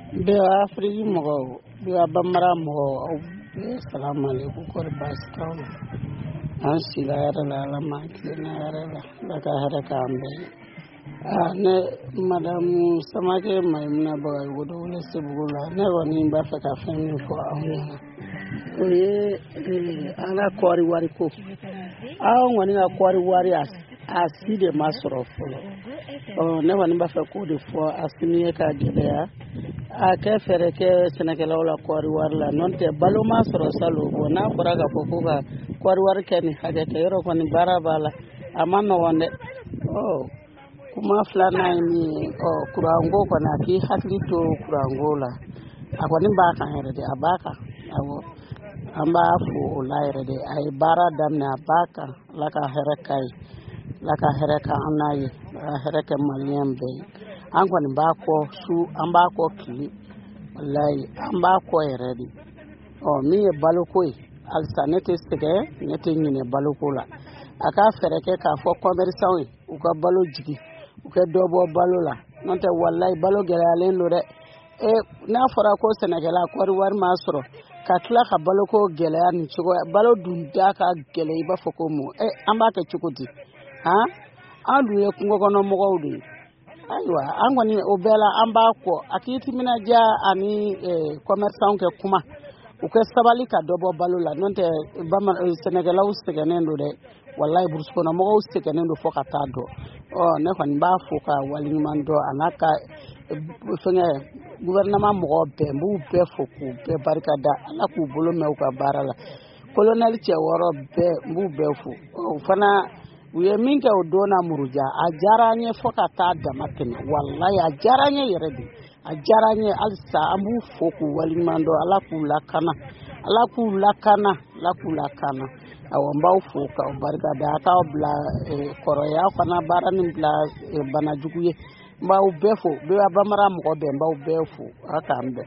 be Afrique mɔgɔ be bamara mɔgɔ assalamu alaikum ko baskaw an sila yɛrɛ la ala ma kilena yɛrɛ la da ka hɛrɛ k'an bɛɛ ne madame Samake Maimuna Bagayogo wele Sebugu la ne kɔni b'a fɛ ka fɛn min fɔ aw ɲɛna o ye an ka kɔɔri wari ko aw kɔni ka kɔɔri wari a si de ma sɔrɔ fɔlɔ ne kɔni b'a fɛ k'o de fɔ Asimi ye ka gɛlɛya a kɛ fɛrɛ kɛ sɛnɛkɛlaw la kɔɔri wari la n'o tɛ balo ma sɔrɔ salon n'a fɔra ka fɔ ko ka kɔɔri wari kɛ ni hakɛ kɛ yɔrɔ kɔni baara b'a la a ma nɔgɔn dɛ kuma filanan ye min ye kuranko kɔni a k'i hakili to kuranko la a kɔni b'a kan yɛrɛ de a b'a kan awɔ an b'a fo o la yɛrɛ de a ye baara daminɛ a b'a kan ala ka hɛrɛ k'a ye ala ka hɛrɛ k'an n'a ye ala ka hɛrɛ kɛ maliyɛn bɛɛ ye an kɔni b'a kɔ su an b'a kɔ tile walayi an b'a kɔ yɛrɛ de min ye baloko ye halisa ne tɛ sɛgɛn ne tɛ ɲinɛ baloko la a ka fɛrɛ kɛ k'a fɔ commerçant ye u ka balo jigi u ka dɔ bɔ balo la n'o tɛ walayi balo gɛlɛyalen don dɛ n'a fɔra ko sɛnɛkɛla kɔɔri wari ma sɔrɔ ka tila ka baloko gɛlɛya nin cogo balo dun da ka gɛlɛ i b'a fɔ ko mun an b'a kɛ cogo di an dun ye kungo kɔnɔ mɔgɔw de ye ayiwa an kɔni o bɛɛ la an b'a kɔ a k'i timinadiya ani commerçant kɛ kuma u kɛ sabali ka dɔ bɔ balo la n'o tɛ sɛnɛkɛlaw sɛgɛnnen don dɛ walayi burusi kɔnɔ mɔgɔw sɛgɛnnen don fo ka taa dɔn ne kɔni b'a fo ka waliɲuman dɔn a n'a ka fɛngɛ gouvernement mɔgɔw bɛɛ n b'u bɛɛ fo k'u bɛɛ barikada ala k'u bolo mɛn u ka baara la colonel cɛ wɔɔrɔ bɛɛ n b'u bɛɛ fo o fana u ye min kɛ o don na muruja a diyara an ye fo ka taa dama tɛmɛ walayi a diyara an ye yɛrɛ de a diyara an ye halisa an b'u fo k'u waliɲuman dɔn ala k'u lakana ala k'u lakana ala k'u lakana awɔ n b'aw fo k'aw barikada a k'aw bila kɔrɔya fana baara nin bila banajugu ye n b'aw bɛɛ fo bɛɛ bamara mɔgɔ bɛɛ n b'aw bɛɛ fo ala k'an bɛn.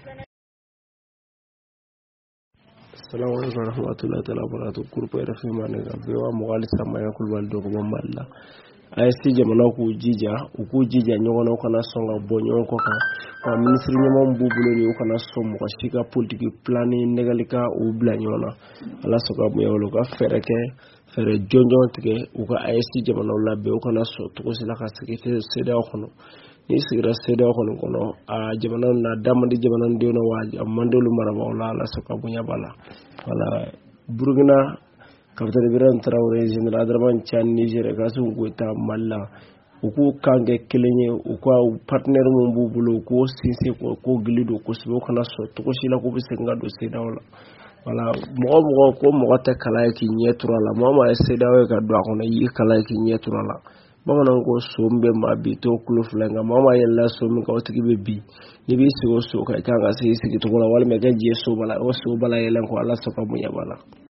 Assalamu alaikum warahmatullahi taala wabarakatuh kurpo RFI manega bewa mogali samaya kulwal dogo bamballa ASC jamana ku jija uku jija nyongona kana songa bonyo ko ka wa ministre nyama mbubulo ni kana somo ka shika politique planning negalika u bla nyona ala soka mu yawlo ka fereke fere jonjo tike uka ASC jamana la be kana so to ko sila ka sekete seda khono ni sigira seda kono a jamana na damandi jamana ndeno waji amandolu maraba wala ala soka bunya bala wala burgina kapitale biran Traoré general Adraman Chan Niger gasu ngota malla uku kange kelenye uku partner mun bubulo ko sinse ko glido ko sibo kana so to ko sila ko bisenga do seda wala mo ko mo ta kala ki nyetura la mo ma seda we ka do akona yi kala ki nyetura la bamanan ko sombe ma bi to kulo flanga mo ma yella so mi ka otiki be bi ni bi so ka kanga se sigi to ko wala me gaje so bala o so bala yelen ko ala so ka munya bala